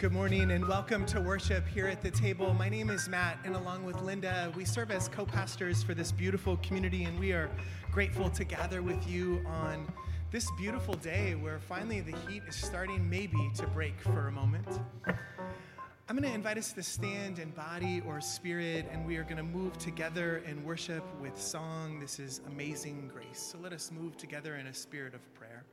Good morning and welcome to worship here at the table. My name is Matt, and along with Linda, we serve as co-pastors for this beautiful community, and we are grateful to gather with you on this beautiful day where finally the heat is starting maybe to break for a moment. I'm going to invite us to stand in body or spirit, and we are going to move together in worship with song. This is Amazing Grace. So let us move together in a spirit of prayer.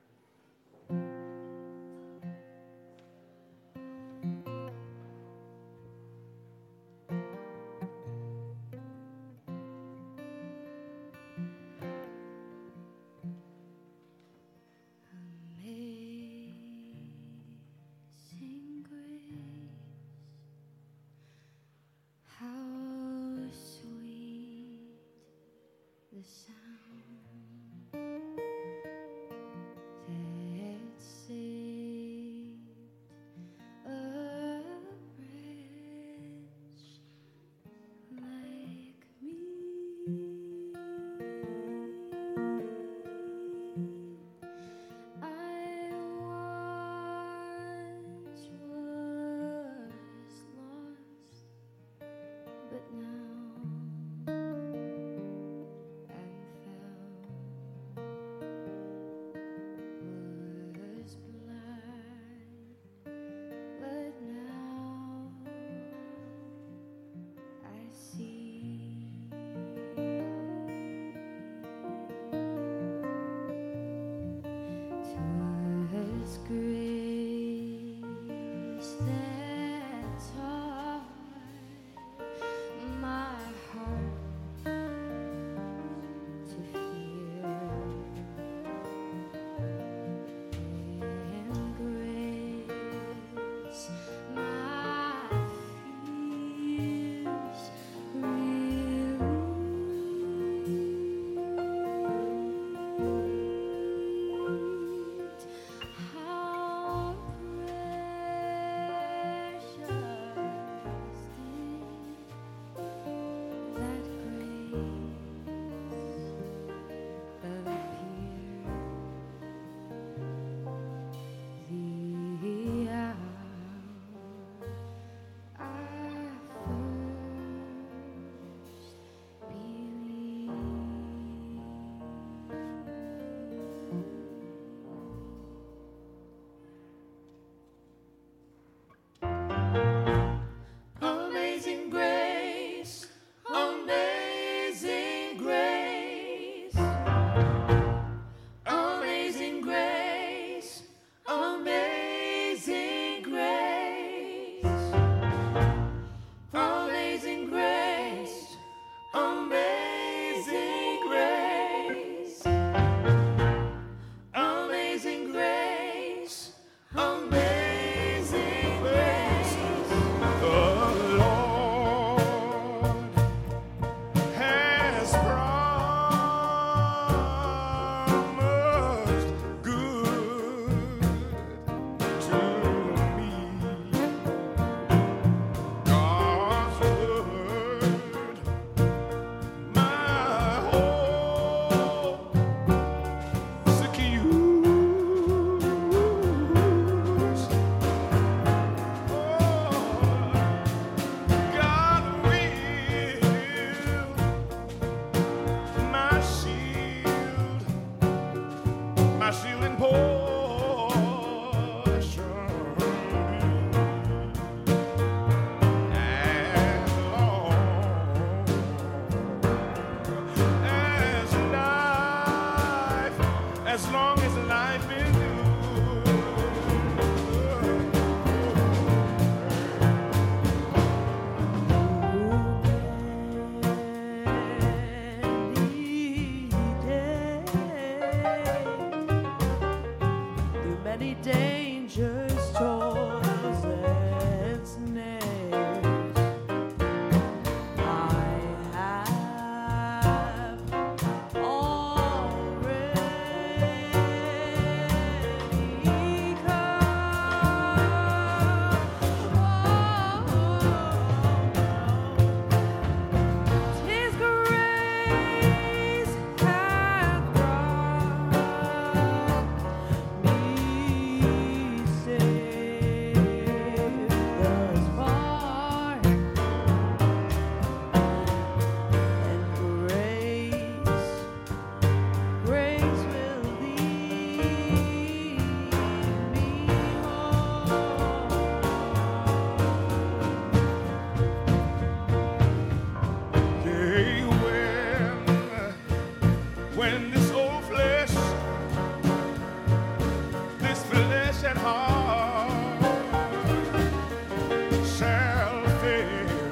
shall fail.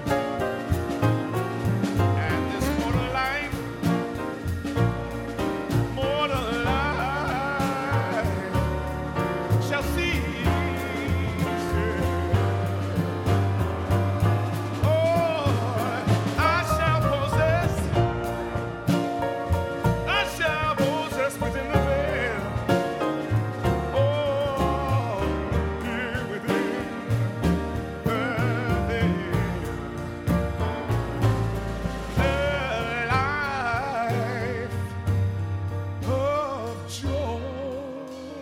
And this mortal life shall cease. Within the veil, here within the veil, the life of joy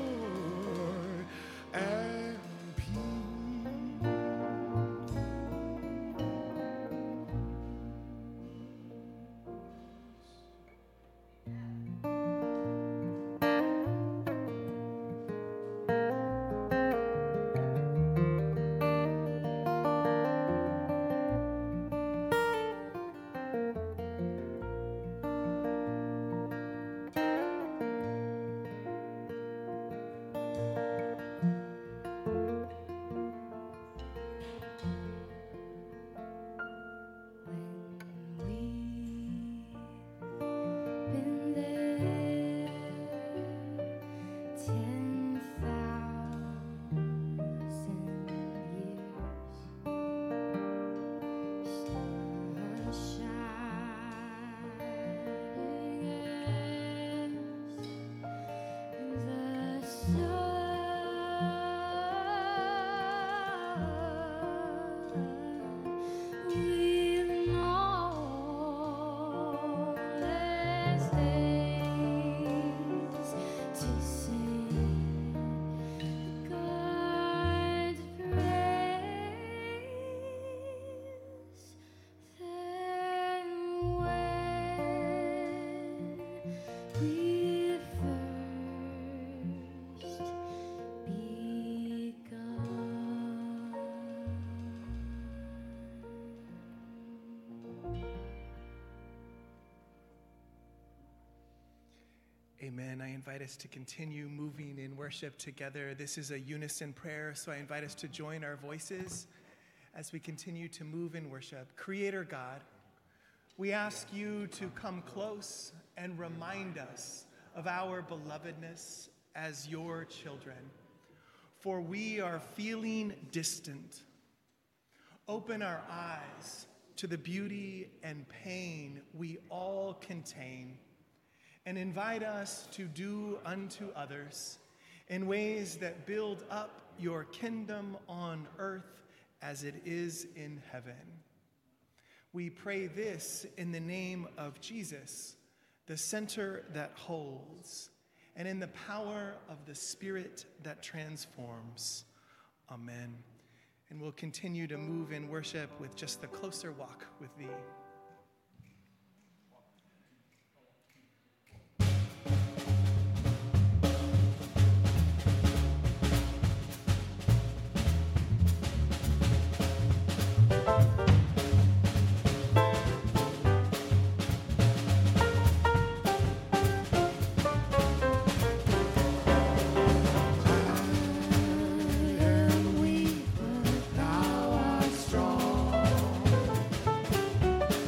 and peace. Amen. I invite us to continue moving in worship together. This is a unison prayer, so I invite us to join our voices as we continue to move in worship. Creator God, we ask you to come close and remind us of our belovedness as your children, for we are feeling distant. Open our eyes to the beauty and pain we all contain, and invite us to do unto others in ways that build up your kingdom on earth as it is in heaven. We pray this in the name of Jesus, the center that holds, and in the power of the Spirit that transforms. Amen. And we'll continue to move in worship with just the closer walk with thee. Thou art strong.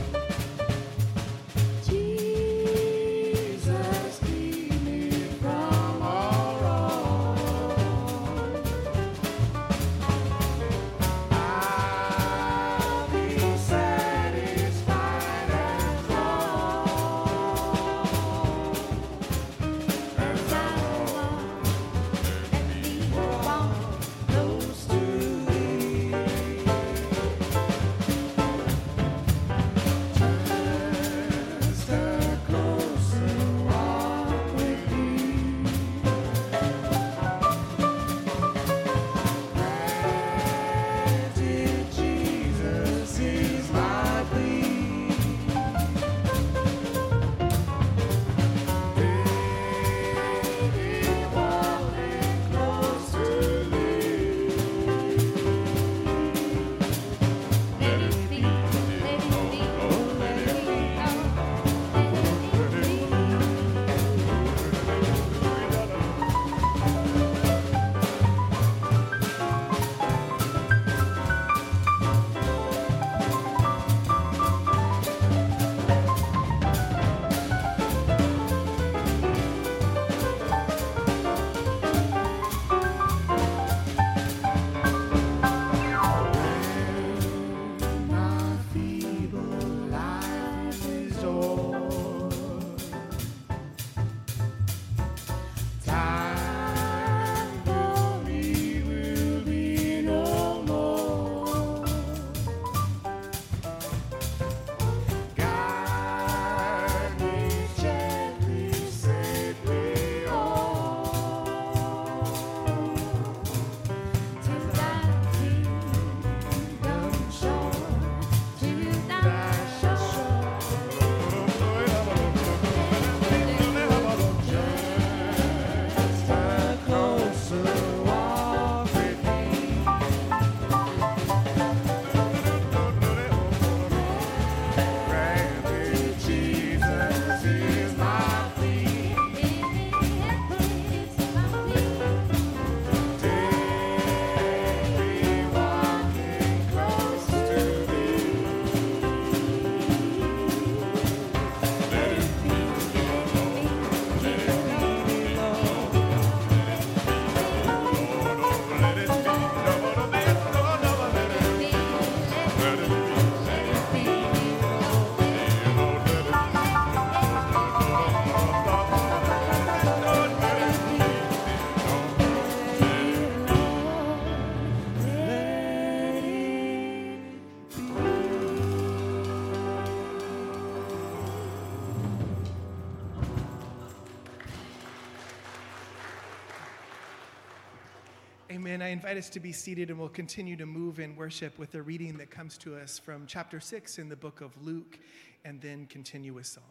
And I invite us to be seated, and we'll continue to move in worship with a reading that comes to us from chapter 6 in the book of Luke, and then continue with song.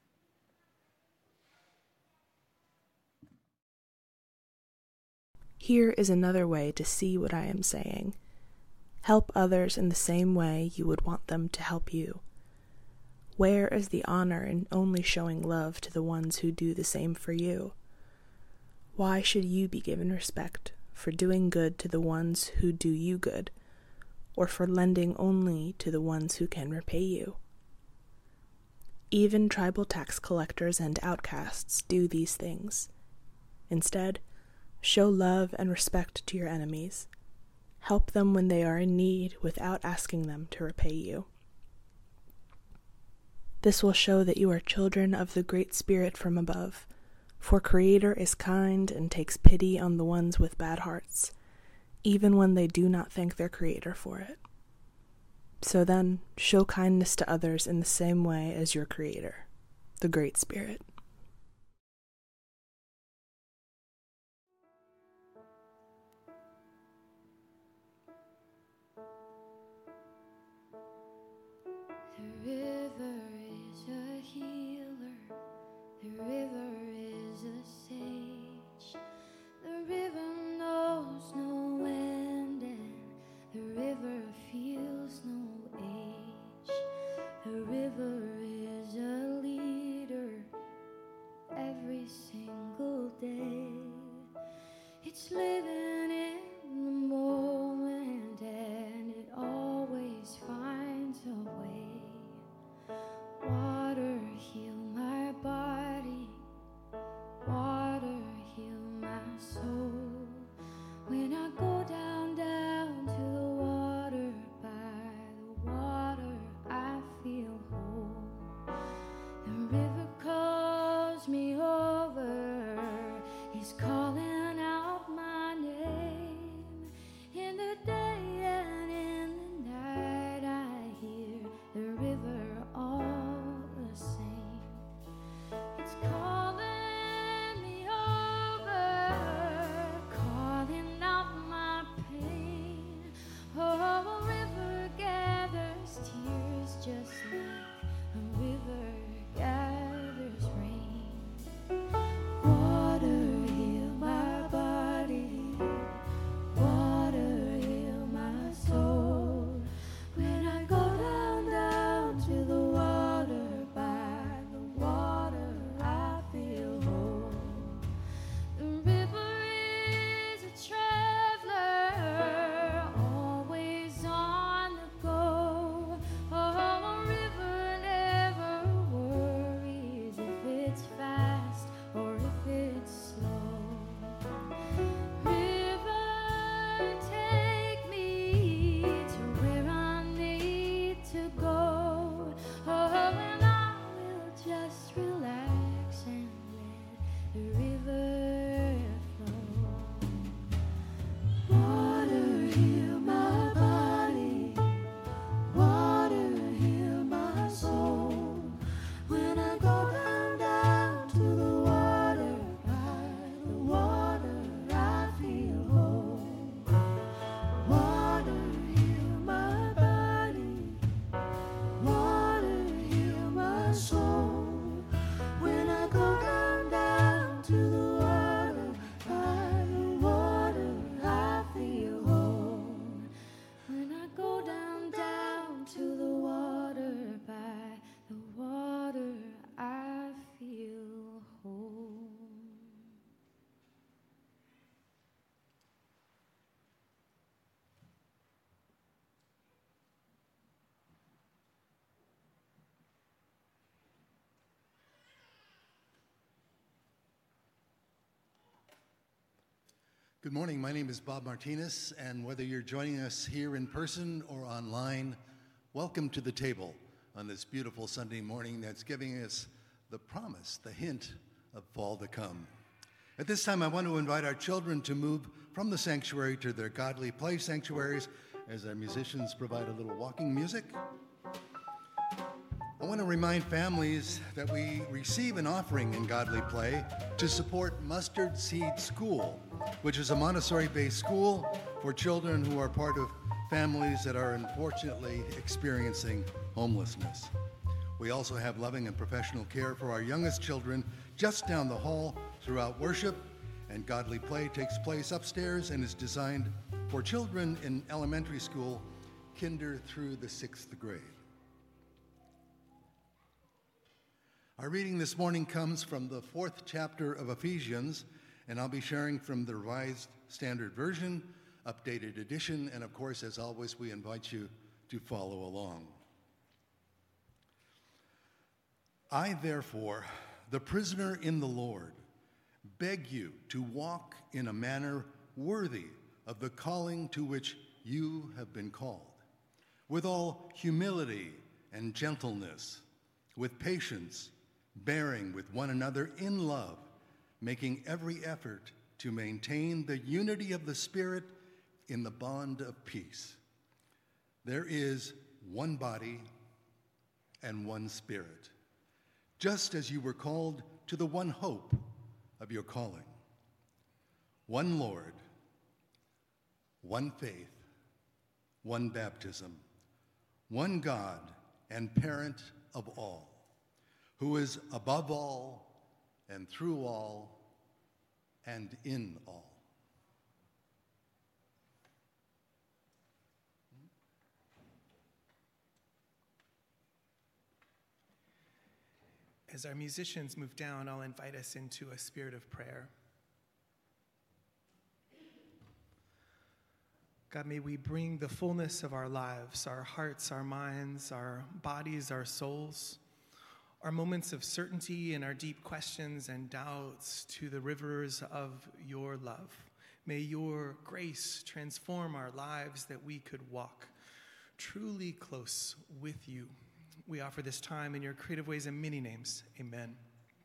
Here is another way to see what I am saying. Help others in the same way you would want them to help you. Where is the honor in only showing love to the ones who do the same for you? Why should you be given respect for doing good to the ones who do you good, or for lending only to the ones who can repay you? Even tribal tax collectors and outcasts do these things. Instead, show love and respect to your enemies. Help them when they are in need without asking them to repay you. This will show that you are children of the Great Spirit from above, for Creator is kind and takes pity on the ones with bad hearts, even when they do not thank their Creator for it. So then, show kindness to others in the same way as your Creator, the Great Spirit. The river is a healer, the river is a sage, the river knows no end, and the river feels no age. The river is a leader every single day. It's living in the moment, and it always finds a way. Water, heal my body. Water, heal my soul. When I go down to the water, by the water I feel whole. The river calls me over, he's calling out my name. In the day and in the night I hear the river all the same. It's calling me over, calling out my pain. Oh, a river gathers tears just like a river gathers rain. Water, heal my body. Water, heal my soul. When I go down to the water, by the water I feel whole. The river is a traveler, always on the go. Oh, a river never worries if it's fast or if it's slow. River, take me to where I need to go. Oh, and I will just relax and let the river flow. Water, heal my body. Water, heal my soul. When I go down to the water, by the water I feel whole. Water, heal my body. Water, heal my soul. When I go down to the water, by the water I feel whole. When I go down to the water, by the water I feel whole. Good morning. My name is Bob Martinez, and whether you're joining us here in person or online, welcome to the table on this beautiful Sunday morning that's giving us the promise, the hint of fall to come. At this time, I want to invite our children to move from the sanctuary to their Godly Play sanctuaries as our musicians provide a little walking music. I want to remind families that we receive an offering in Godly Play to support Mustard Seed School. which is a Montessori-based school for children who are part of families that are unfortunately experiencing homelessness. We also have loving and professional care for our youngest children just down the hall throughout worship, and godly play takes place upstairs and is designed for children in elementary school, kinder through the 6th grade. Our reading this morning comes from the 4th chapter of Ephesians, and I'll be sharing from the Revised Standard Version, updated edition, and of course, as always, we invite you to follow along. I, therefore, the prisoner in the Lord, beg you to walk in a manner worthy of the calling to which you have been called, with all humility and gentleness, with patience, bearing with one another in love, making every effort to maintain the unity of the Spirit in the bond of peace. There is one body and one Spirit, just as you were called to the one hope of your calling. One Lord, one faith, one baptism, one God and parent of all, who is above all and through all and in all. As our musicians move down, I'll invite us into a spirit of prayer. God, may we bring the fullness of our lives, our hearts, our minds, our bodies, our souls, our moments of certainty and our deep questions and doubts to the rivers of your love. May your grace transform our lives that we could walk truly close with you. We offer this time in your creative ways and many names. Amen.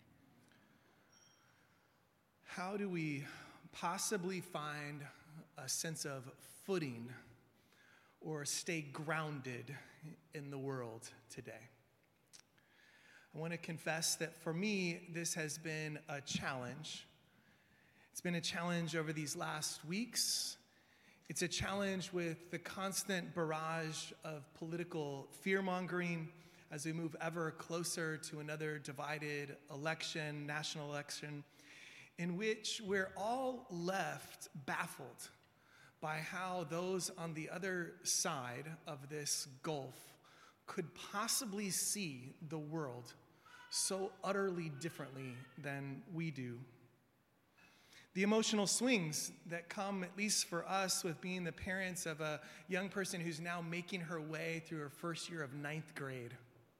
How do we possibly find a sense of footing or stay grounded in the world today? I want to confess that for me, this has been a challenge. It's been a challenge over these last weeks. It's a challenge with the constant barrage of political fear-mongering as we move ever closer to another divided election, national election, in which we're all left baffled by how those on the other side of this gulf could possibly see the world so utterly differently than we do. The emotional swings that come, at least for us, with being the parents of a young person who's now making her way through her first year of 9th grade.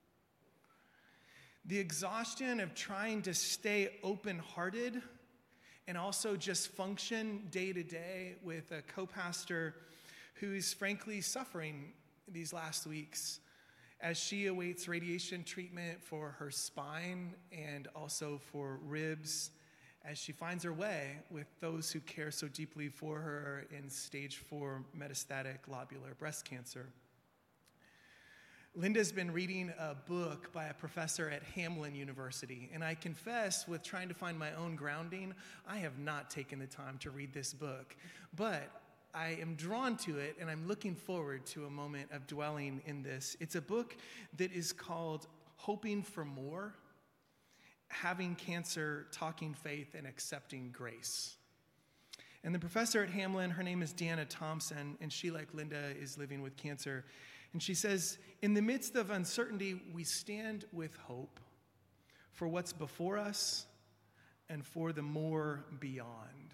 The exhaustion of trying to stay open-hearted and also just function day to day with a co-pastor who's frankly suffering these last weeks as she awaits radiation treatment for her spine and also for ribs, as she finds her way with those who care so deeply for her in stage 4 metastatic lobular breast cancer. Linda's been reading a book by a professor at Hamline University, and I confess, with trying to find my own grounding, I have not taken the time to read this book, but I am drawn to it, and I'm looking forward to a moment of dwelling in this. It's a book that is called Hoping for More, Having Cancer, Talking Faith, and Accepting Grace. And the professor at Hamline, her name is Deanna Thompson, and she, like Linda, is living with cancer. And she says, in the midst of uncertainty, we stand with hope for what's before us and for the more beyond.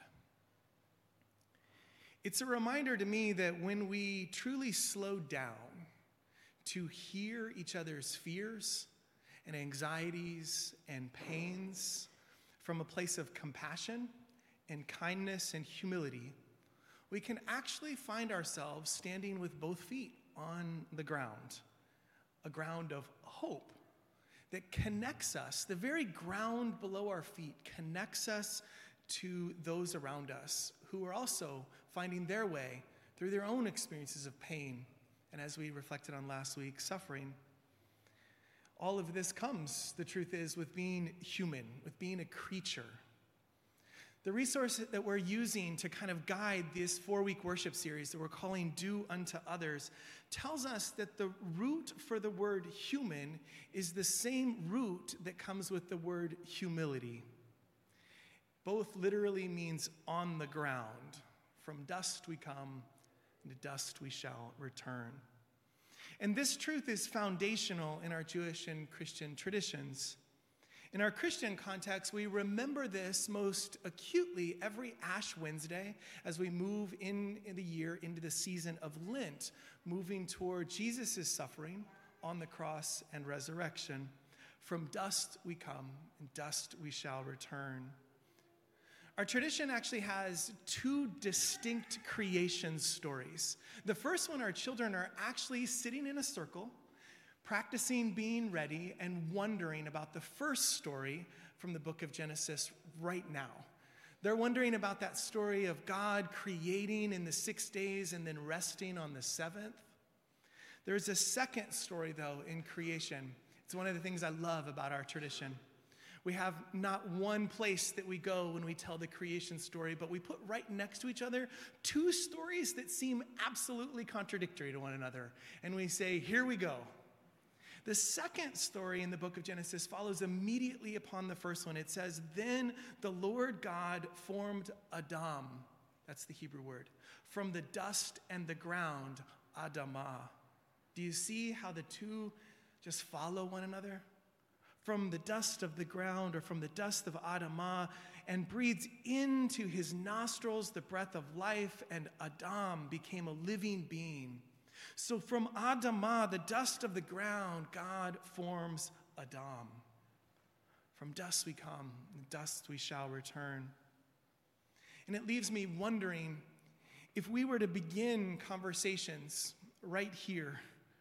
It's a reminder to me that when we truly slow down to hear each other's fears and anxieties and pains from a place of compassion and kindness and humility, we can actually find ourselves standing with both feet on the ground, a ground of hope that connects us. The very ground below our feet connects us to those around us who are also finding their way through their own experiences of pain, and as we reflected on last week, suffering. All of this comes, the truth is, with being human, with being a creature. The resource that we're using to kind of guide this 4-week worship series that we're calling Do Unto Others tells us that the root for the word human is the same root that comes with the word humility. Both literally means on the ground. From dust we come, and to dust we shall return. And this truth is foundational in our Jewish and Christian traditions. In our Christian context, we remember this most acutely every Ash Wednesday as we move in the year into the season of Lent, moving toward Jesus' suffering on the cross and resurrection. From dust we come, and dust we shall return. Our tradition actually has 2 distinct creation stories. The first one, our children are actually sitting in a circle, practicing being ready and wondering about the first story from the book of Genesis right now. They're wondering about that story of God creating in the 6 days and then resting on the 7th. There's a second story, though, in creation. It's one of the things I love about our tradition. We have not one place that we go when we tell the creation story, but we put right next to each other 2 stories that seem absolutely contradictory to one another. And we say, here we go. The second story in the book of Genesis follows immediately upon the first one. It says, then the Lord God formed Adam. That's the Hebrew word. From the dust and the ground, Adamah. Do you see how the 2 just follow one another? From the dust of the ground, or from the dust of Adamah, and breathes into his nostrils the breath of life, and Adam became a living being. So from Adamah, the dust of the ground, God forms Adam. From dust we come, and dust we shall return. And it leaves me wondering, if we were to begin conversations right here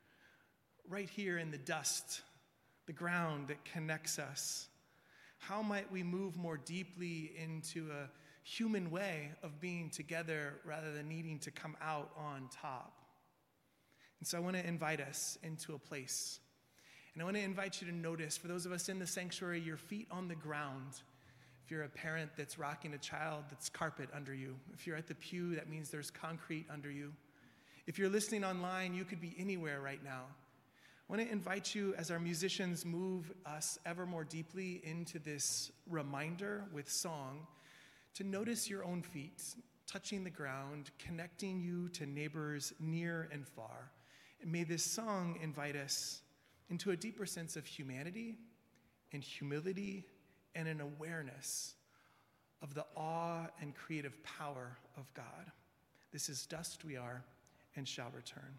in the dust, the ground that connects us, how might we move more deeply into a human way of being together rather than needing to come out on top? And so I want to invite us into a place. And I want to invite you to notice, for those of us in the sanctuary, your feet on the ground. If you're a parent that's rocking a child, that's carpet under you. If you're at the pew, that means there's concrete under you. If you're listening online, you could be anywhere right now. I want to invite you, as our musicians move us ever more deeply into this reminder with song, to notice your own feet touching the ground, connecting you to neighbors near and far. And may this song invite us into a deeper sense of humanity and humility and an awareness of the awe and creative power of God. This is dust we are and shall return.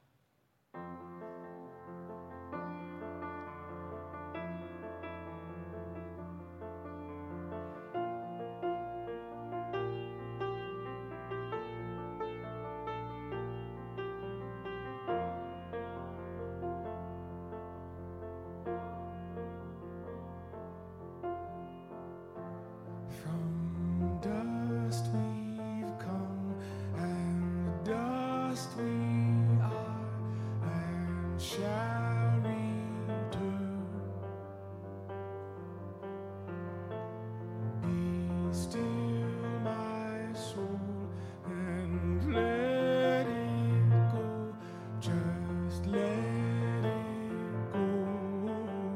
From dust we've come, and dust we are, and shall return. Be still, my soul, and let it go. Just let it go.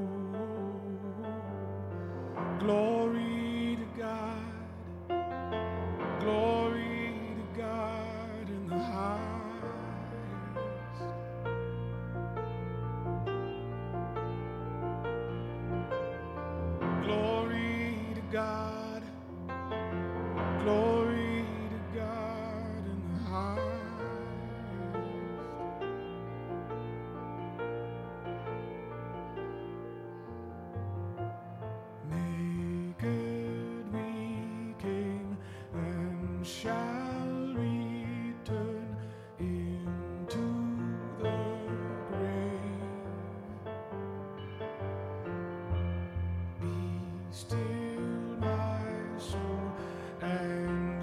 Glory to God, glory to God in the highest. Glory to God, glory to God in the highest. Naked we came and shall return into the grave. Be still, my soul, and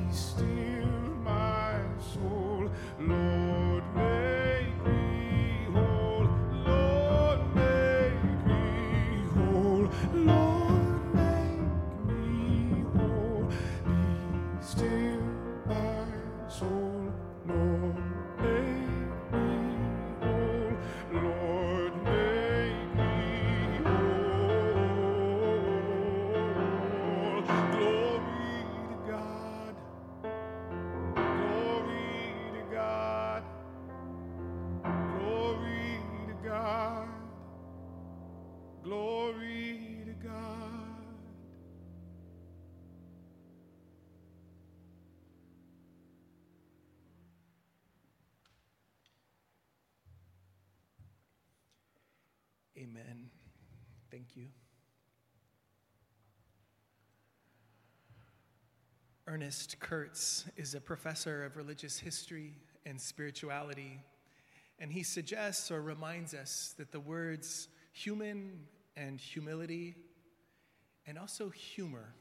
still my soul. Lord, make me whole. Lord, make me whole. Lord, make me whole. Be still my soul. Lord, make me whole. Lord, make me whole. Glory to God. Glory to God. Glory to God. Glory to God. Amen. Thank you. Ernest Kurtz is a professor of religious history and spirituality, and he suggests or reminds us that the words human and humility and also humor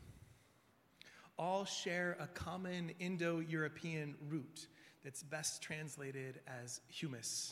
all share a common Indo-European root that's best translated as humus.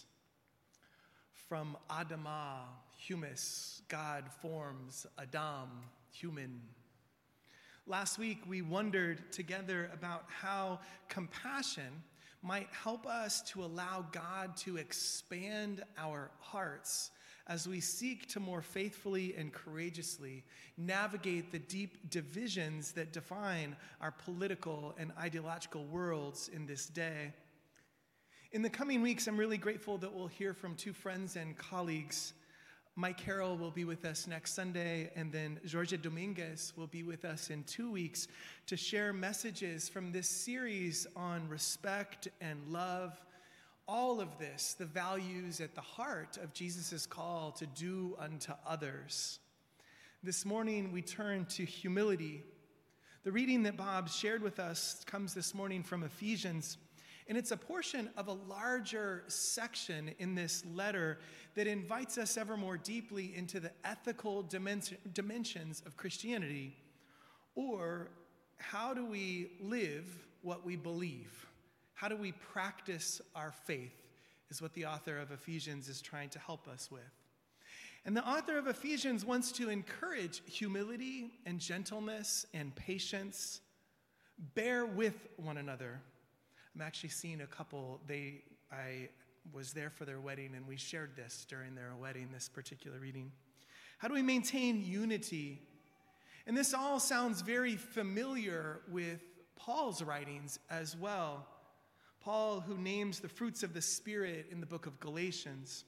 From Adamah, humus, God forms Adam, human. Last week, we wondered together about how compassion might help us to allow God to expand our hearts as we seek to more faithfully and courageously navigate the deep divisions that define our political and ideological worlds in this day. In the coming weeks, I'm really grateful that we'll hear from two friends and colleagues. Mike Carroll will be with us next Sunday, and then Jorge Dominguez will be with us in 2 weeks to share messages from this series on respect and love. All of this, the values at the heart of Jesus' call to do unto others. This morning, we turn to humility. The reading that Bob shared with us comes this morning from Ephesians. And it's a portion of a larger section in this letter that invites us ever more deeply into the ethical dimensions of Christianity. Or how do we live what we believe? How do we practice our faith is what the author of Ephesians is trying to help us with. And the author of Ephesians wants to encourage humility and gentleness and patience. Bear with one another. I'm actually seeing a couple, I was there for their wedding, and we shared this during their wedding, this particular reading. How do we maintain unity? And this all sounds very familiar with Paul's writings as well. Paul, who names the fruits of the Spirit in the book of Galatians.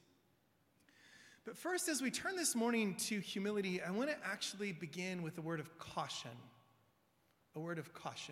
But first, as we turn this morning to humility, I want to actually begin with a word of caution. A word of caution.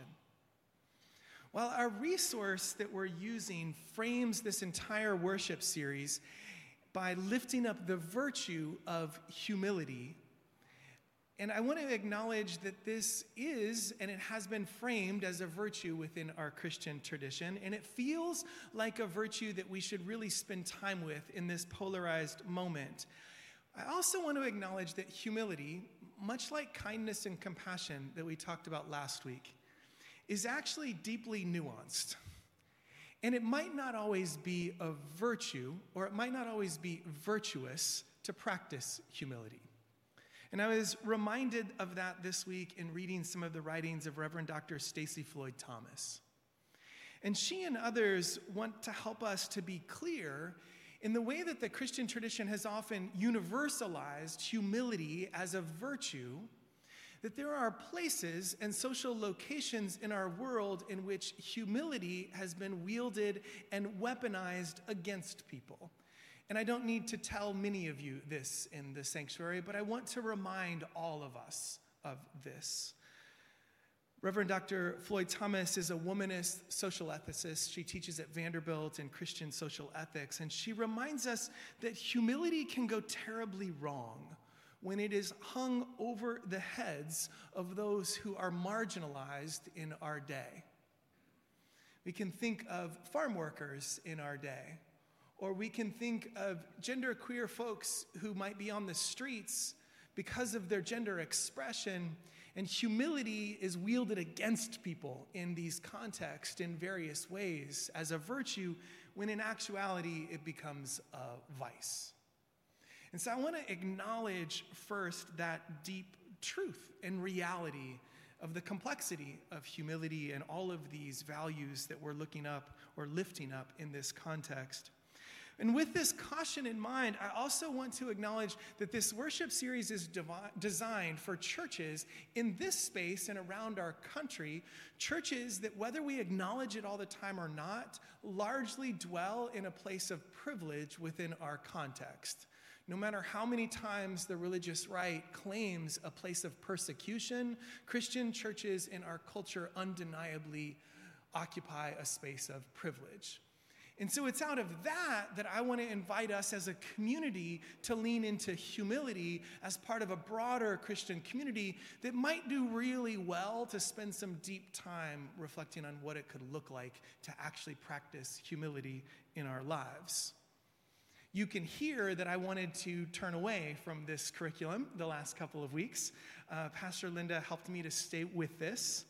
While our resource that we're using frames this entire worship series by lifting up the virtue of humility, and I want to acknowledge that this is, and it has been framed as a virtue within our Christian tradition, and it feels like a virtue that we should really spend time with in this polarized moment. I also want to acknowledge that humility, much like kindness and compassion that we talked about last week, is actually deeply nuanced. And it might not always be a virtue, or it might not always be virtuous to practice humility. And I was reminded of that this week in reading some of the writings of Reverend Dr. Stacy Floyd Thomas. And she and others want to help us to be clear in the way that the Christian tradition has often universalized humility as a virtue, that there are places and social locations in our world in which humility has been wielded and weaponized against people. And I don't need to tell many of you this in the sanctuary, but I want to remind all of us of this. Reverend Dr. Floyd Thomas is a womanist social ethicist. She teaches at Vanderbilt in Christian social ethics, and she reminds us that humility can go terribly wrong when it is hung over the heads of those who are marginalized in our day. We can think of farm workers in our day, or we can think of genderqueer folks who might be on the streets because of their gender expression, And humility is wielded against people in these contexts in various ways as a virtue, when in actuality it becomes a vice. And so I want to acknowledge first that deep truth and reality of the complexity of humility and all of these values that we're looking up or lifting up in this context. And with this caution in mind, I also want to acknowledge that this worship series is designed for churches in this space and around our country, churches that, whether we acknowledge it all the time or not, largely dwell in a place of privilege within our context. No matter how many times the religious right claims a place of persecution, Christian churches in our culture undeniably occupy a space of privilege. And so it's out of that I want to invite us as a community to lean into humility as part of a broader Christian community that might do really well to spend some deep time reflecting on what it could look like to actually practice humility in our lives. You can hear that I wanted to turn away from this curriculum the last couple of weeks. Pastor Linda helped me to stay with this.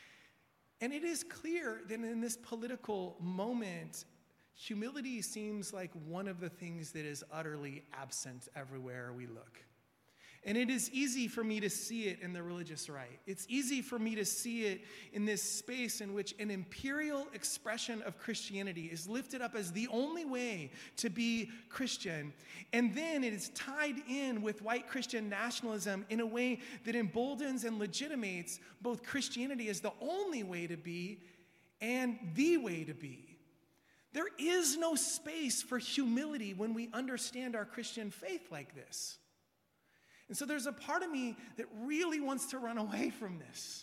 And it is clear that in this political moment, humility seems like one of the things that is utterly absent everywhere we look. And it is easy for me to see it in the religious right. It's easy for me to see it in this space in which an imperial expression of Christianity is lifted up as the only way to be Christian. And then it is tied in with white Christian nationalism in a way that emboldens and legitimates both Christianity as the only way to be and the way to be. There is no space for humility when we understand our Christian faith like this. And so there's a part of me that really wants to run away from this.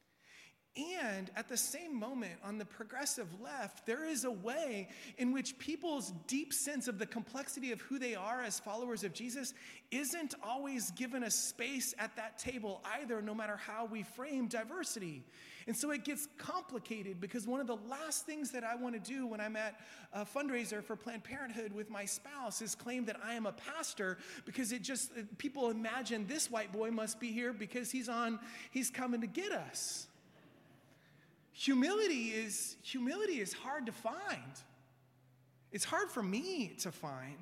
And at the same moment, on the progressive left, there is a way in which people's deep sense of the complexity of who they are as followers of Jesus isn't always given a space at that table either, no matter how we frame diversity. And so it gets complicated because one of the last things that I want to do when I'm at a fundraiser for Planned Parenthood with my spouse is claim that I am a pastor, because people imagine this white boy must be here because he's coming to get us. Humility is hard to find. It's hard for me to find.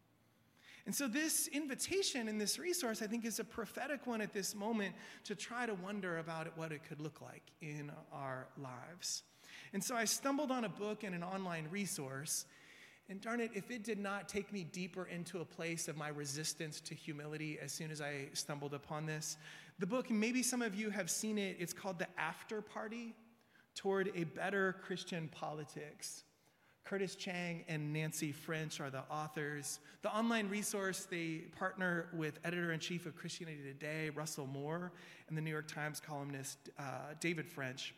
And so this invitation and this resource, I think, is a prophetic one at this moment to try to wonder about what it could look like in our lives. And so I stumbled on a book and an online resource, and darn it, if it did not take me deeper into a place of my resistance to humility as soon as I stumbled upon this. The book, maybe some of you have seen it, it's called The After Party Toward a Better Christian Politics. Curtis Chang and Nancy French are the authors. The online resource, they partner with editor-in-chief of Christianity Today, Russell Moore, and the New York Times columnist, David French.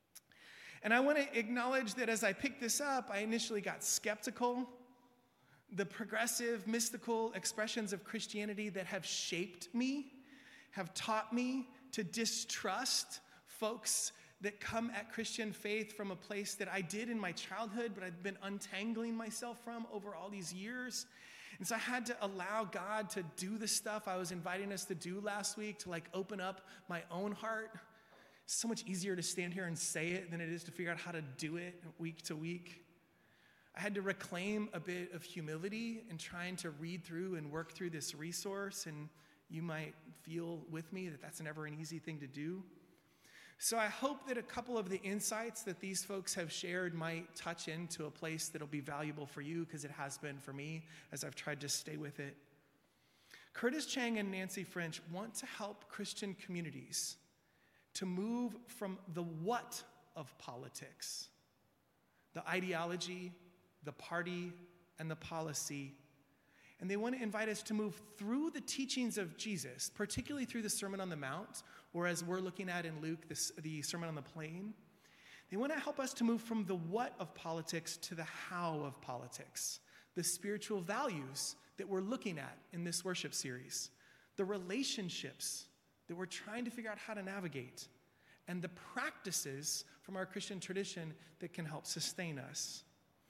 And I want to acknowledge that as I picked this up, I initially got skeptical. The progressive, mystical expressions of Christianity that have shaped me, have taught me to distrust folks that come at Christian faith from a place that I did in my childhood, but I've been untangling myself from over all these years. And so I had to allow God to do the stuff I was inviting us to do last week, to open up my own heart. It's so much easier to stand here and say it than it is to figure out how to do it week to week. I had to reclaim a bit of humility in trying to read through and work through this resource, and you might feel with me that that's never an easy thing to do. So I hope that a couple of the insights that these folks have shared might touch into a place that'll be valuable for you, because it has been for me as I've tried to stay with it. Curtis Chang and Nancy French want to help Christian communities to move from the what of politics, the ideology, the party, and the policy. And they want to invite us to move through the teachings of Jesus, particularly through the Sermon on the Mount, or as we're looking at in Luke, the Sermon on the Plain. They want to help us to move from the what of politics to the how of politics, the spiritual values that we're looking at in this worship series, the relationships that we're trying to figure out how to navigate, and the practices from our Christian tradition that can help sustain us.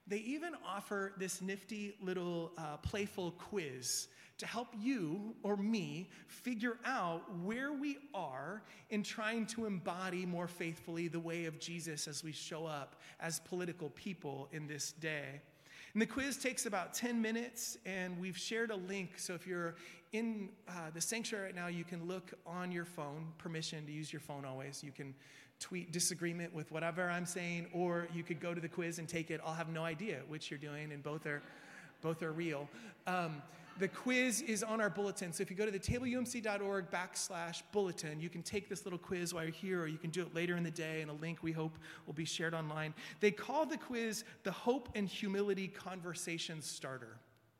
They even offer this nifty little playful quiz to help you or me figure out where we are in trying to embody more faithfully the way of Jesus as we show up as political people in this day. And the quiz takes about 10 minutes, and we've shared a link. So if you're in the sanctuary right now, you can look on your phone, permission to use your phone always. You can tweet disagreement with whatever I'm saying, or you could go to the quiz and take it. I'll have no idea which you're doing, and both are real. The quiz is on our bulletin. So if you go to thetableumc.org/bulletin, you can take this little quiz while you're here, or you can do it later in the day, and a link we hope will be shared online. They call the quiz the Hope and Humility Conversation Starter.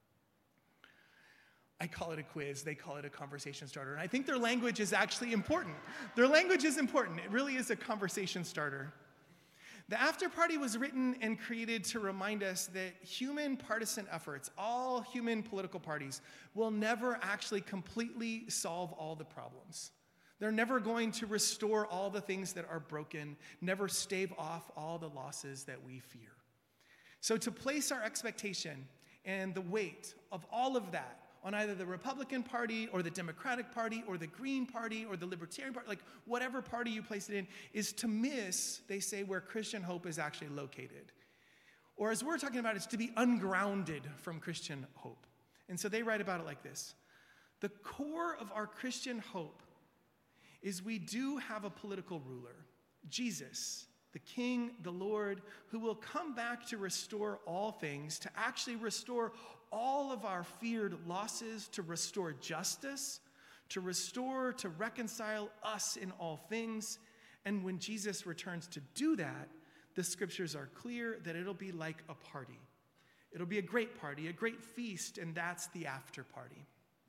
I call it a quiz. They call it a conversation starter. And I think their language is actually important. Their language is important. It really is a conversation starter. The after party was written and created to remind us that human partisan efforts, all human political parties, will never actually completely solve all the problems. They're never going to restore all the things that are broken, never stave off all the losses that we fear. So to place our expectation and the weight of all of that on either the Republican Party or the Democratic Party or the Green Party or the Libertarian Party, like whatever party you place it in, is to miss, they say, where Christian hope is actually located. Or as we're talking about, it's to be ungrounded from Christian hope. And so they write about it like this. The core of our Christian hope is we do have a political ruler, Jesus, the King, the Lord, who will come back to restore all things, to actually restore all of our feared losses, to restore justice, to reconcile us in all things. And when Jesus returns to do that, the scriptures are clear that it'll be like a party. It'll be a great party, a great feast, and that's the after party.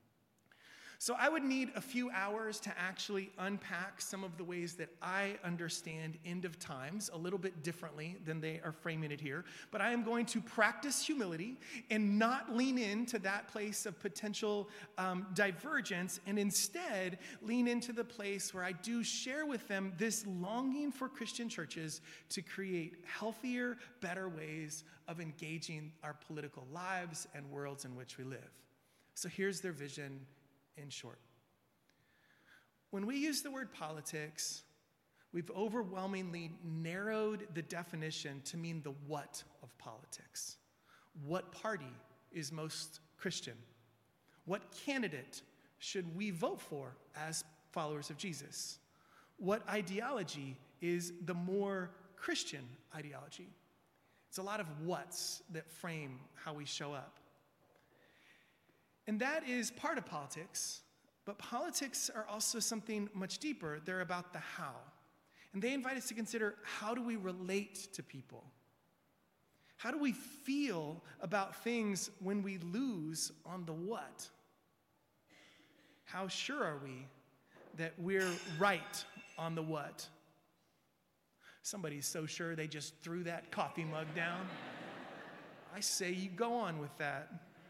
So I would need a few hours to actually unpack some of the ways that I understand end of times a little bit differently than they are framing it here. But I am going to practice humility and not lean into that place of potential divergence, and instead lean into the place where I do share with them this longing for Christian churches to create healthier, better ways of engaging our political lives and worlds in which we live. So here's their vision in short. When we use the word politics, we've overwhelmingly narrowed the definition to mean the what of politics. What party is most Christian? What candidate should we vote for as followers of Jesus? What ideology is the more Christian ideology? It's a lot of whats that frame how we show up. And that is part of politics, but politics are also something much deeper. They're about the how. And they invite us to consider, how do we relate to people? How do we feel about things when we lose on the what? How sure are we that we're right on the what? Somebody's so sure they just threw that coffee mug down. I say you go on with that.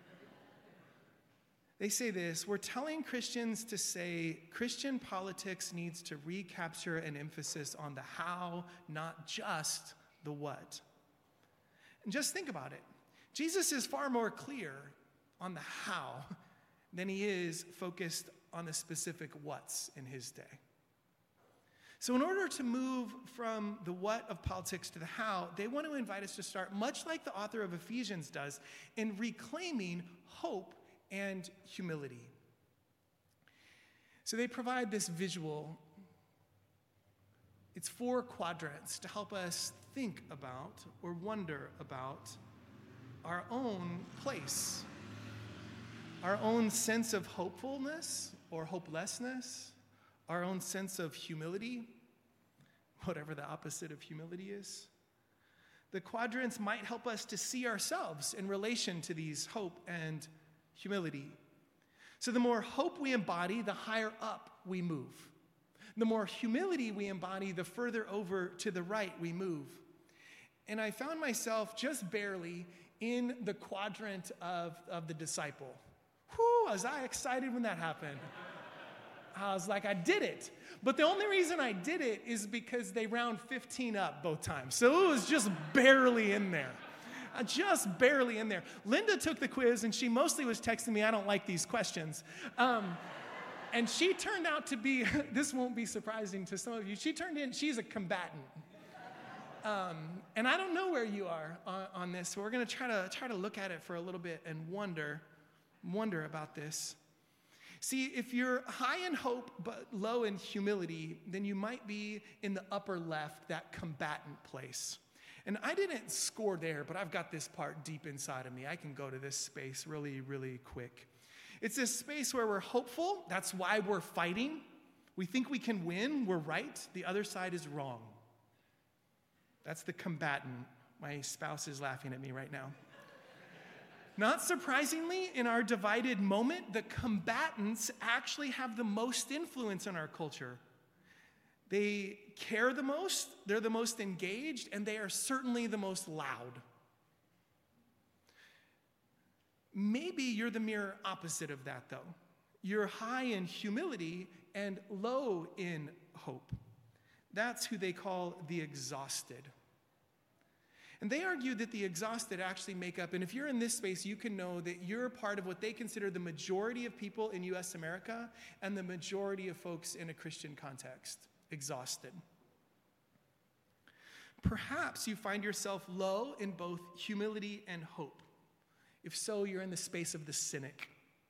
They say this: we're telling Christians to say Christian politics needs to recapture an emphasis on the how, not just the what. And just think about it. Jesus is far more clear on the how than he is focused on the specific what's in his day. So in order to move from the what of politics to the how, they want to invite us to start, much like the author of Ephesians does, in reclaiming hope and humility. So they provide this visual. It's 4 quadrants to help us think about or wonder about our own place, our own sense of hopefulness or hopelessness, our own sense of humility, whatever the opposite of humility is. The quadrants might help us to see ourselves in relation to these hope and humility. So the more hope we embody, the higher up we move. The more humility we embody, the further over to the right we move. And I found myself just barely in the quadrant of the disciple. Whew, was I excited when that happened. I was like, I did it. But the only reason I did it is because they round 15 up both times. So it was just barely in there. Just barely in there. Linda took the quiz, and she mostly was texting me, I don't like these questions. And she turned out to be, this won't be surprising to some of you, she's a combatant. And I don't know where you are on this, so we're going to try to look at it for a little bit and wonder about this. See, if you're high in hope but low in humility, then you might be in the upper left, that combatant place. And I didn't score there, but I've got this part deep inside of me. I can go to this space really, really quick. It's this space where we're hopeful. That's why we're fighting. We think we can win. We're right. The other side is wrong. That's the combatant. My spouse is laughing at me right now. Not surprisingly, in our divided moment, the combatants actually have the most influence in our culture. They care the most, they're the most engaged, and they are certainly the most loud. Maybe you're the mirror opposite of that, though. You're high in humility and low in hope. That's who they call the exhausted. And they argue that the exhausted actually make up, and if you're in this space, you can know that you're part of what they consider the majority of people in U.S. America and the majority of folks in a Christian context. Exhausted. Perhaps you find yourself low in both humility and hope. If so, you're in the space of the cynic.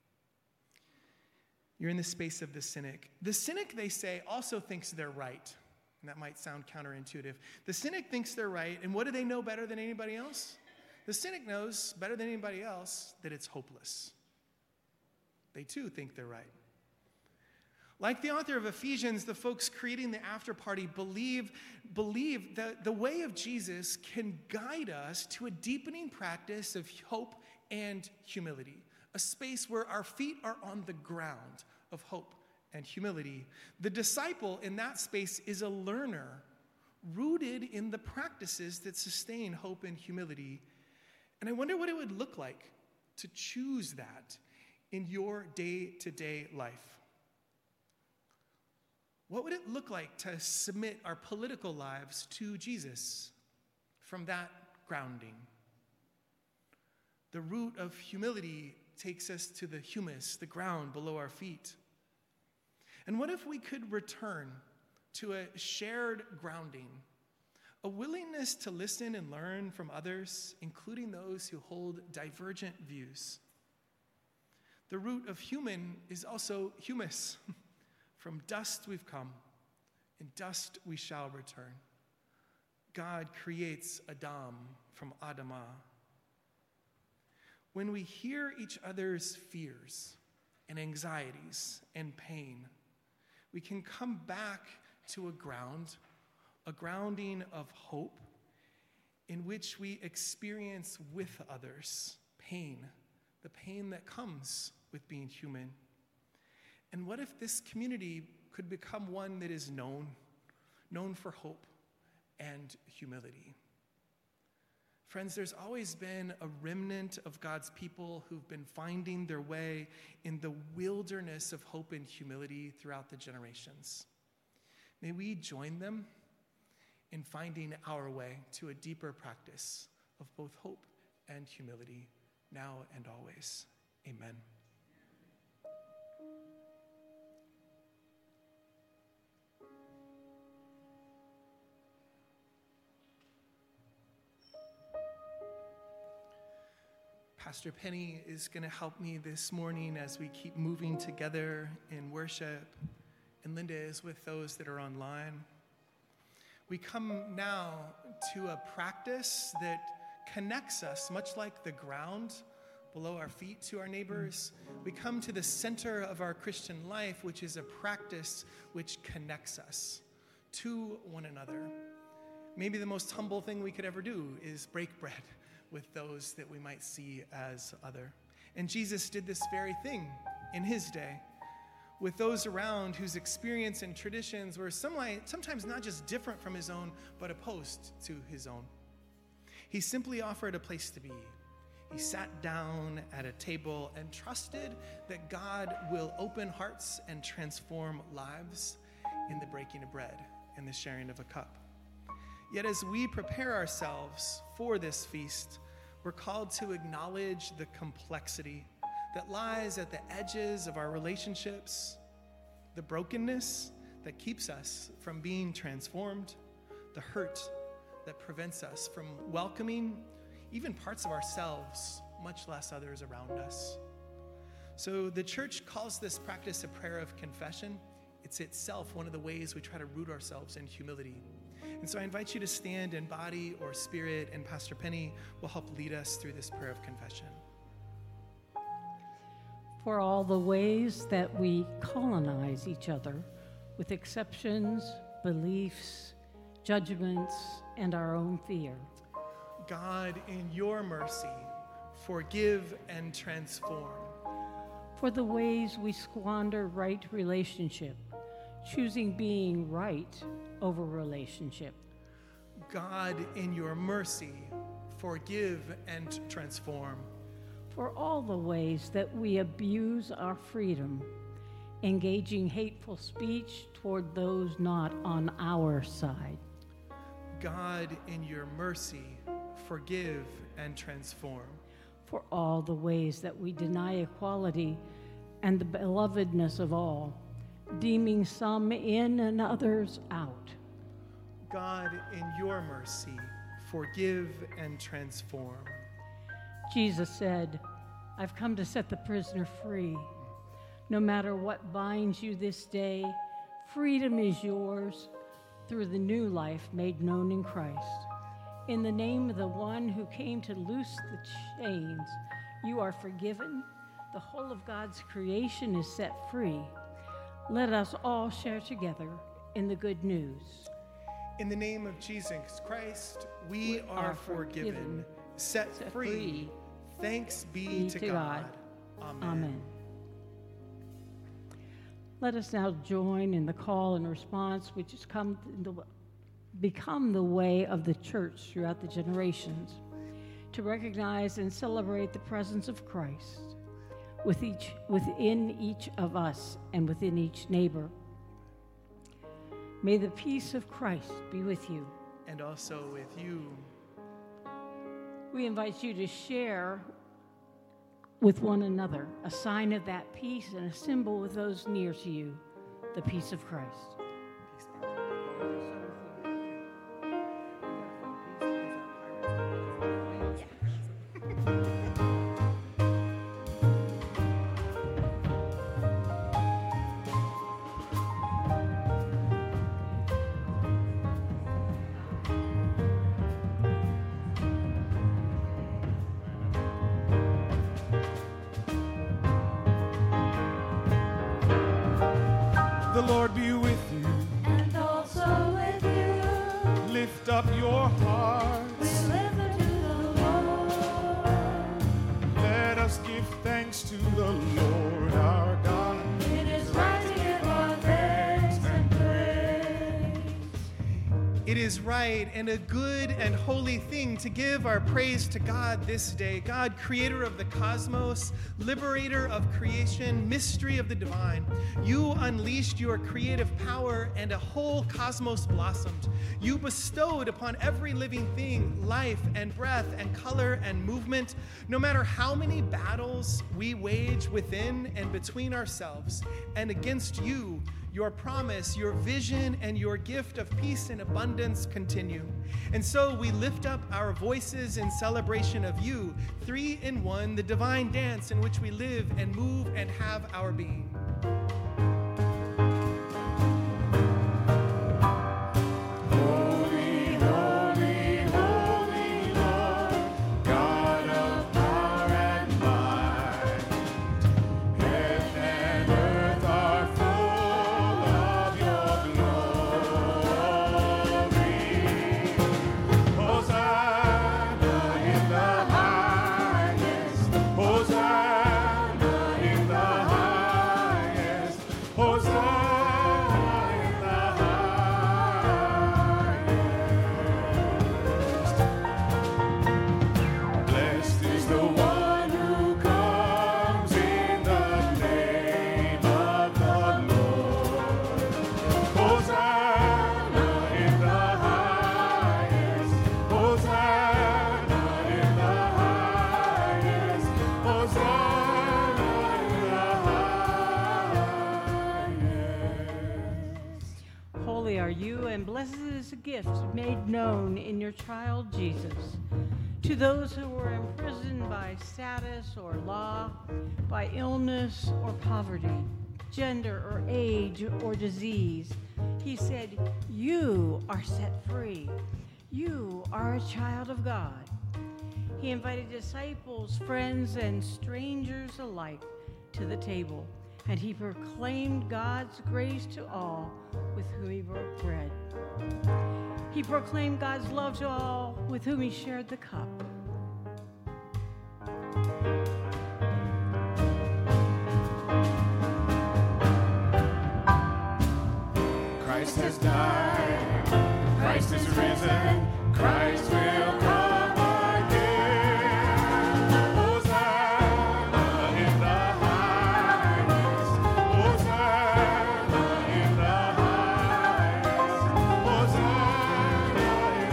You're in the space of the cynic. The cynic, they say, also thinks they're right. And that might sound counterintuitive. The cynic thinks they're right, and what do they know better than anybody else? The cynic knows better than anybody else that it's hopeless. They too think they're right. Like the author of Ephesians, the folks creating the after party believe that the way of Jesus can guide us to a deepening practice of hope and humility, a space where our feet are on the ground of hope and humility. The disciple in that space is a learner rooted in the practices that sustain hope and humility. And I wonder what it would look like to choose that in your day-to-day life. What would it look like to submit our political lives to Jesus from that grounding? The root of humility takes us to the humus, the ground below our feet. And what if we could return to a shared grounding, a willingness to listen and learn from others, including those who hold divergent views? The root of human is also humus. From dust we've come, in dust we shall return. God creates Adam from Adamah. When we hear each other's fears and anxieties and pain, we can come back to a grounding of hope in which we experience with others pain, the pain that comes with being human. And what if this community could become one that is known for hope and humility? Friends, there's always been a remnant of God's people who've been finding their way in the wilderness of hope and humility throughout the generations. May we join them in finding our way to a deeper practice of both hope and humility, now and always. Amen. Pastor Penny is going to help me this morning as we keep moving together in worship, and Linda is with those that are online. We come now to a practice that connects us, much like the ground below our feet to our neighbors. We come to the center of our Christian life, which is a practice which connects us to one another. Maybe the most humble thing we could ever do is break bread with those that we might see as other. And Jesus did this very thing in his day with those around whose experience and traditions were sometimes not just different from his own, but opposed to his own. He simply offered a place to be. He sat down at a table and trusted that God will open hearts and transform lives in the breaking of bread and the sharing of a cup. Yet as we prepare ourselves for this feast, We're called to acknowledge the complexity that lies at the edges of our relationships, the brokenness that keeps us from being transformed, the hurt that prevents us from welcoming even parts of ourselves, much less others around us. So the church calls this practice a prayer of confession. It's itself one of the ways we try to root ourselves in humility. And so I invite you to stand in body or spirit, and Pastor Penny will help lead us through this prayer of confession. For all the ways that we colonize each other with exceptions, beliefs, judgments, and our own fear. God, in your mercy, forgive and transform. For the ways we squander right relationship, choosing being right over relationship. God, in your mercy, forgive and transform. For all the ways that we abuse our freedom, engaging hateful speech toward those not on our side. God, in your mercy, forgive and transform. For all the ways that we deny equality and the belovedness of all, deeming some in and others out. God, in your mercy, forgive and transform. Jesus said, I've come to set the prisoner free. No matter what binds you this day, freedom is yours through the new life made known in Christ. In the name of the one who came to loose the chains, you are forgiven. The whole of God's creation is set free. Let us all share together in the good news. In the name of Jesus Christ, we are forgiven, set free. Thanks be to God. Amen. Amen. Let us now join in the call and response, which has become the way of the church throughout the generations, to recognize and celebrate the presence of Christ within each of us and within each neighbor. May the peace of Christ be with you. And also with you. We invite you to share with one another a sign of that peace and a symbol with those near to you, the peace of Christ. The Lord be with you. And also with you. Lift up your hearts. We lift unto the Lord. Let us give thanks to the Lord our God. It is right to give our thanks and praise. It is right and a good and holy thing to give our praise to God this day. God, creator of the cosmos, liberator of creation, mystery of the divine. You unleashed your creative power and a whole cosmos blossomed. You bestowed upon every living thing life and breath and color and movement. No matter how many battles we wage within and between ourselves and against you, your promise, your vision, and your gift of peace and abundance continue. And so we lift up our voices in celebration of you, three in one, the divine dance in which we live and move and have our being. gift made known in your child Jesus. To those who were imprisoned by status or law, by illness or poverty, gender or age or disease, he said, "You are set free. You are a child of God." He invited disciples, friends, and strangers alike to the table, and he proclaimed God's grace to all with whom he broke bread. He proclaimed God's love to all with whom he shared the cup. Christ has died, Christ is risen, Christ will come again. Hosanna in the highest, Hosanna in the highest, Hosanna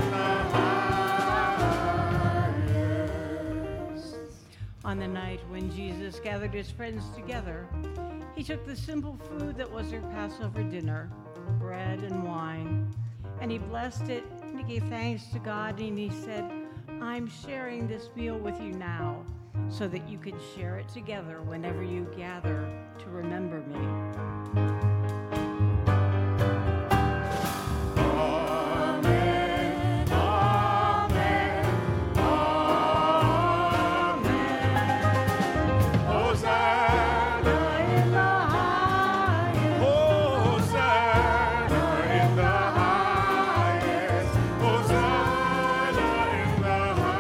in the highest. On the night when Jesus gathered his friends together, he took the simple food that was their Passover dinner, bread and wine, and he blessed it, and he gave thanks to God, and he said, "I'm sharing this meal with you now so that you can share it together whenever you gather to remember me." Amen, amen, amen. Hosanna in the highest, Hosanna in the highest, Hosanna in the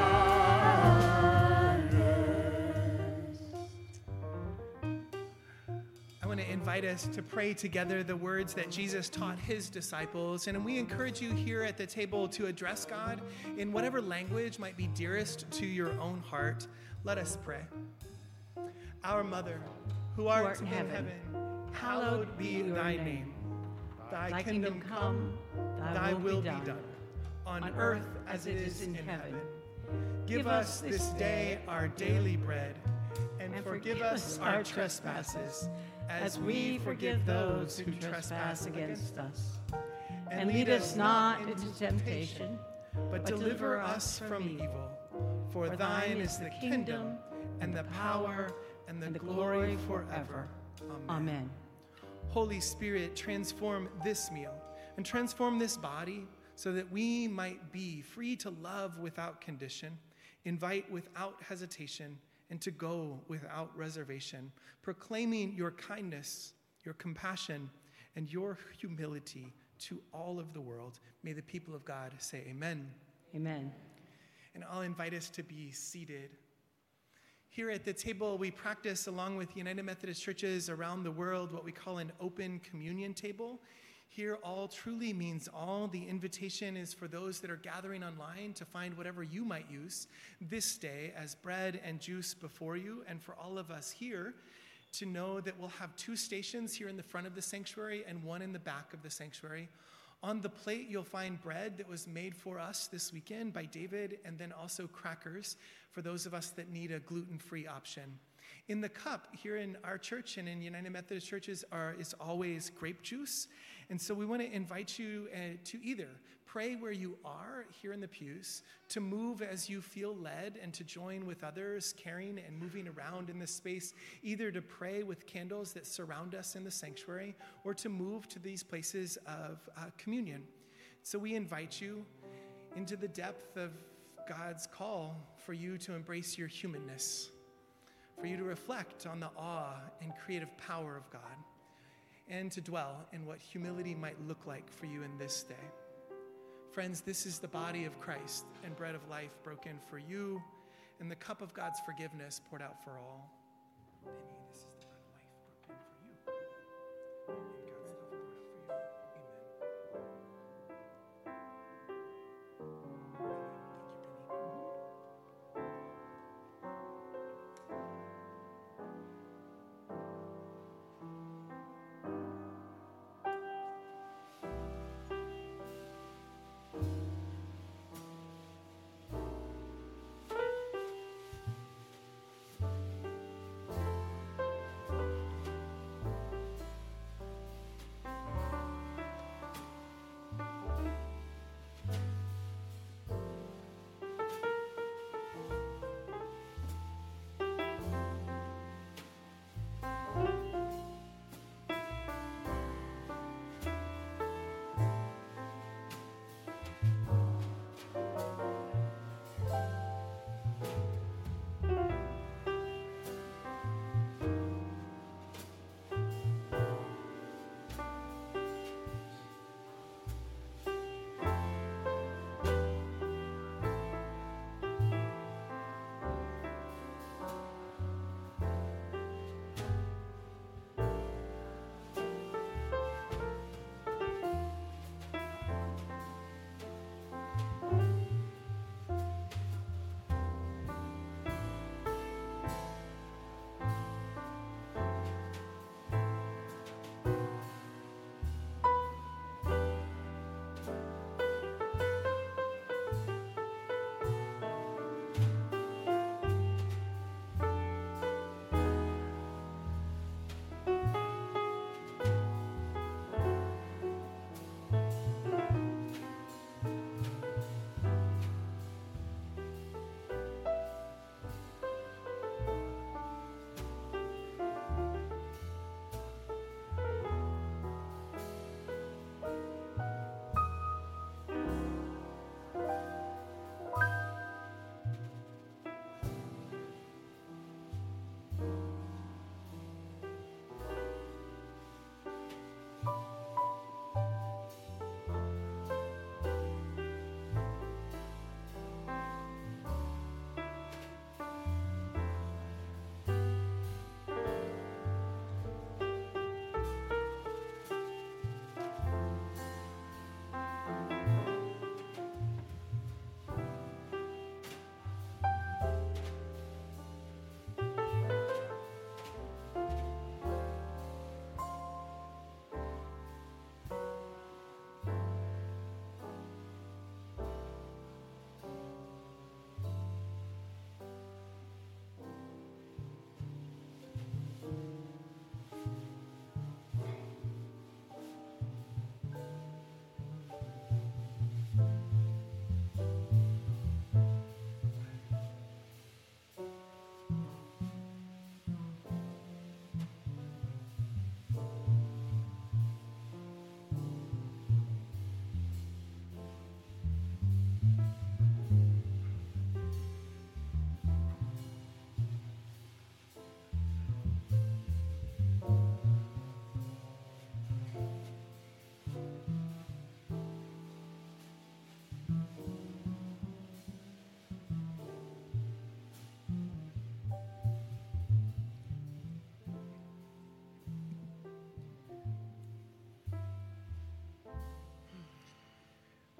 highest. I want to invite us to pray together the words that Jesus taught his disciples. And we encourage you here at the table to address God in whatever language might be dearest to your own heart. Let us pray. Our Mother, who art in heaven, hallowed be thy name. Thy kingdom come, thy will be done, on earth as it is in heaven. Give us this day our daily bread, and forgive us our trespasses, as we forgive those who trespass against us. And lead us not into temptation, but deliver us from evil. For thine is the kingdom, and the power, and the glory forever. Amen. Holy Spirit, transform this meal and transform this body so that we might be free to love without condition, invite without hesitation, and to go without reservation, proclaiming your kindness, your compassion, and your humility to all of the world. May the people of God say amen. Amen. And I'll invite us to be seated. Here at the table, we practice, along with United Methodist churches around the world, what we call an open communion table. Here, all truly means all. The invitation is for those that are gathering online to find whatever you might use this day as bread and juice before you, and for all of us here to know that we'll have 2 stations here in the front of the sanctuary and 1 in the back of the sanctuary. On the plate, you'll find bread that was made for us this weekend by David, and then also crackers for those of us that need a gluten-free option. In the cup here in our church and in United Methodist churches is always grape juice. And so we want to invite you to either pray where you are here in the pews, to move as you feel led, and to join with others carrying and moving around in this space, either to pray with candles that surround us in the sanctuary, or to move to these places of communion. So we invite you into the depth of God's call for you to embrace your humanness, for you to reflect on the awe and creative power of God, and to dwell in what humility might look like for you in this day. Friends, this is the body of Christ and bread of life broken for you, and the cup of God's forgiveness poured out for all. Penny, this is the bread of life broken for you, and God's love poured out for you.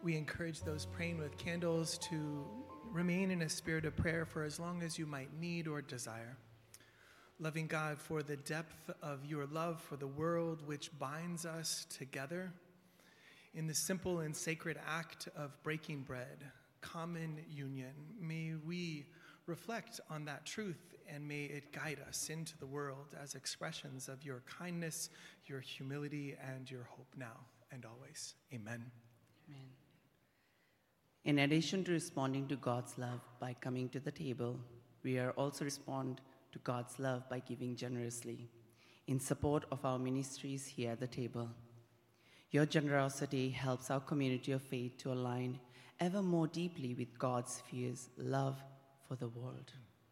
We encourage those praying with candles to remain in a spirit of prayer for as long as you might need or desire. Loving God, for the depth of your love for the world which binds us together in the simple and sacred act of breaking bread, common union, may we reflect on that truth and may it guide us into the world as expressions of your kindness, your humility, and your hope now and always. Amen. Amen. In addition to responding to God's love by coming to the table, we are also respond to God's love by giving generously in support of our ministries here at the table. Your generosity helps our community of faith to align ever more deeply with God's fierce love for the world.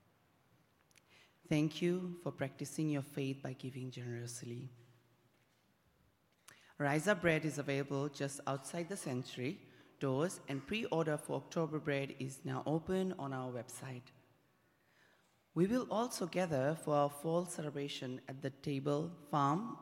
Thank you for practicing your faith by giving generously. Rise Up Bread is available just outside the sanctuary doors, and pre-order for October bread is now open on our website. We will also gather for our fall celebration at the Table Farm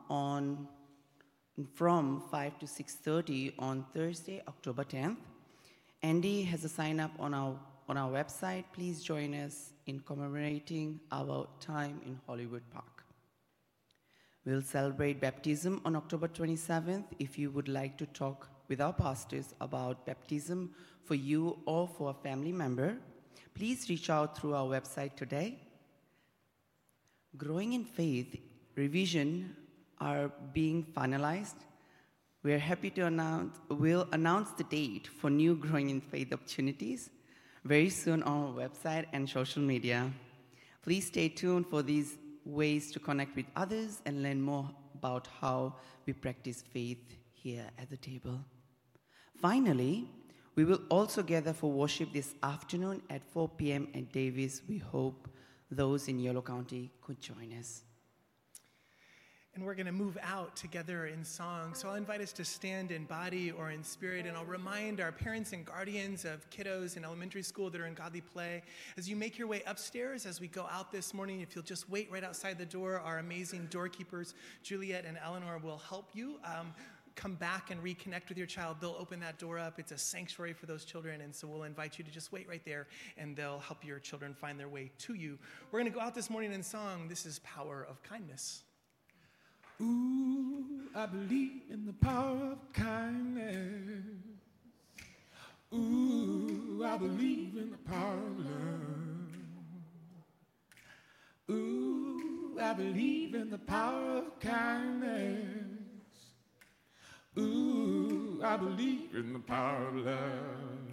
from 5 to 6:30 on Thursday, October 10th. Andy has a sign up on our website. Please join us in commemorating our time in Hollywood Park. We'll celebrate baptism on October 27th. If you would like to talk with our pastors about baptism for you or for a family member, please reach out through our website today. Growing in Faith revision are being finalized. We're happy to we'll announce the date for new Growing in Faith opportunities very soon on our website and social media. Please stay tuned for these ways to connect with others and learn more about how we practice faith here at the table. Finally, we will also gather for worship this afternoon at 4 p.m. at Davis. We hope those in Yolo County could join us. And we're going to move out together in song. So I'll invite us to stand in body or in spirit, and I'll remind our parents and guardians of kiddos in elementary school that are in Godly Play, as you make your way upstairs as we go out this morning, if you'll just wait right outside the door, our amazing doorkeepers, Juliet and Eleanor, will help you come back and reconnect with your child. They'll open that door up. It's a sanctuary for those children, and so we'll invite you to just wait right there, and they'll help your children find their way to you. We're going to go out this morning in song. This is Power of Kindness. Ooh, I believe in the power of kindness. Ooh, I believe in the power of love. Ooh, I believe in the power of kindness. Ooh, I believe in the power of love.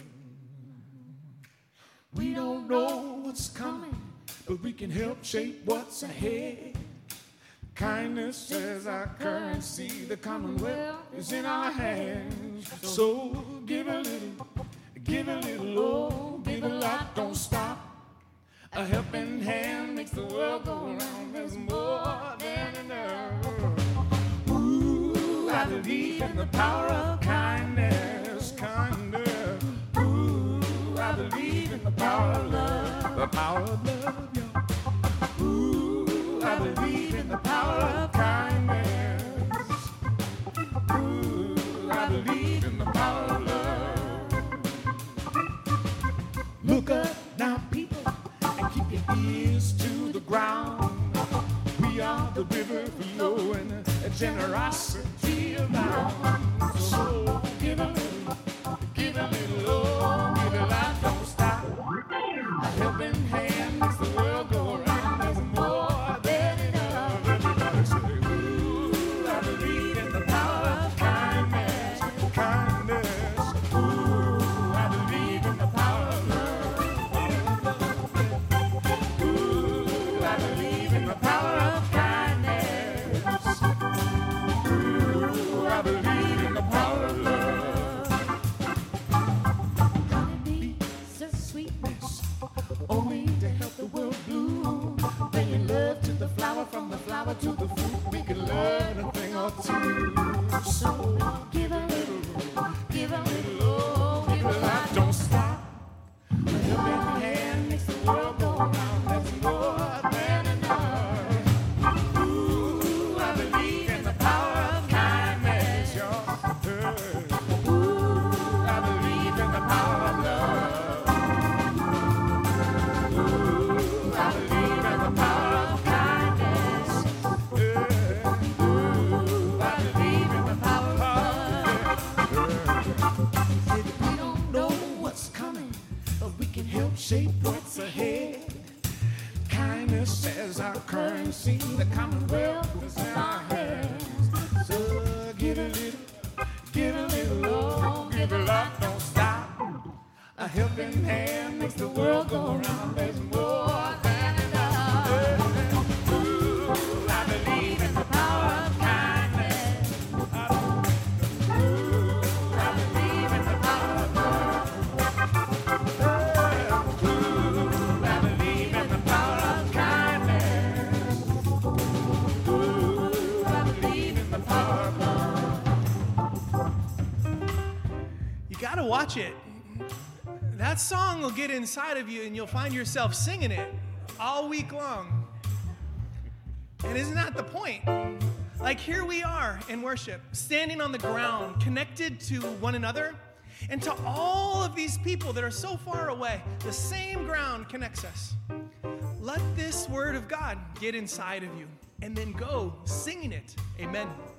We don't know what's coming, but we can help shape what's ahead. Kindness is our currency. The commonwealth is in our hands. So give a little, oh, give a lot, don't stop. A helping hand makes the world go around. There's more than enough. Ooh, I believe in the power of kindness, kindness. Ooh, I believe in the power of love, the power of love, yeah. Ooh, I believe in the power of kindness. Ooh, I believe in the power of love. Look up now, people, and keep your ears to the ground. We are the river flowing, a generosity around. So give a little, oh, give a lot, don't stop. A helping hand makes the world go around. There's more than enough. Everybody say, ooh, I believe in the power of kindness, kindness. Ooh, I believe in the power of love. Ooh, I believe in the power of kindness. Ooh, I believe in the power of love. Honeybees of sweetness, only to help the world bloom. Bringing love to the flower, from the flower to the fruit. We can learn a thing or two. So give a little, oh, give a lot, don't stop. A helping hand makes the world go round. There's more than enough. Ooh, I believe in the power of kindness, y'all. Ooh, I believe shape what's ahead. Kindness is our currency, the commonwealth is in our hands. So give a little love, give a lot, don't stop. A helping hand makes the world go around. There's more than enough. Ooh, I believe in the power of kindness. Ooh, I believe in the power of love. Ooh, I believe in the power of kindness. Ooh, I believe in the power of love. You gotta watch it. That song will get inside of you and you'll find yourself singing it all week long. And isn't that the point? Like, here we are in worship, standing on the ground, connected to one another, and to all of these people that are so far away, the same ground connects us. Let this word of God get inside of you and then go singing it. Amen.